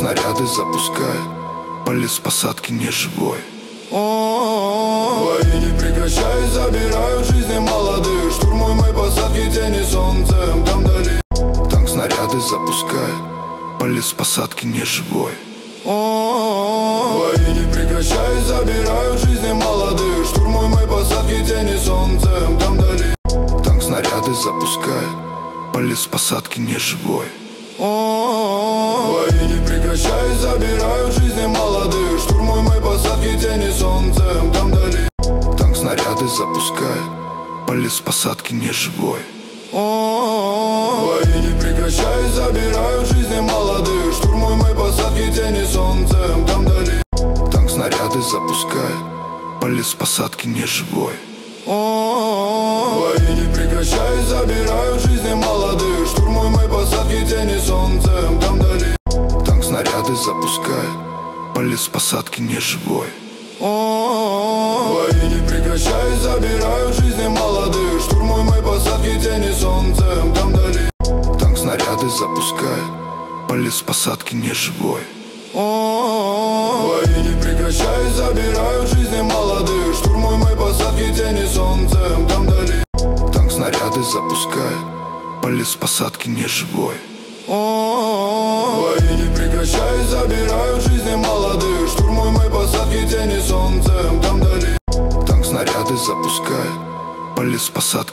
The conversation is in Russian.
снаряды запускает, полис посадки не живой. Бои не прекращаясь, забирают жизни молодых. Штурмуй мои посадки, тени солнцем там вдали. Танк снаряды запускает, полис посадки не живой. Бои не прекращаясь, забирают жизни молодых. Штурмуй мои посадки, тени солнцем там вдали. Танк снаряды запускает, полис посадки не живой. Бои не прекращаясь, забирают жизни молодых. Штурмуй мои посадки, тени солнцем там вдали. Танк снаряды запускает, полис посадки не живой. Бои не прекращаясь, забирают жизни молодых. Штурмуй мои посадки, тени солнцем там вдали. Танк снаряды запускает, полис посадки не живой. Бои не прекращаясь, забирают жизни молодых. Штурмуй мои посадки, тени солнцем там вдали. Танк снаряды запускает, полис посадки не живой. Бои не прекращаясь, забирают жизни молодых. Штурмуй мои посадки, тени солнцем там вдали. Танк снаряды запускает, полис посадки не живой. Бои не прекращаясь, забирают жизни молодых. Штурмуй мои посадки, тени солнцем там вдали. Танк снаряды запускает, полис посадки не живой. Бои не прекращаясь, забирают жизни молодых. Штурмуй мои посадки, тени солнцем там вдали. Танк снаряды запускает, полис посадки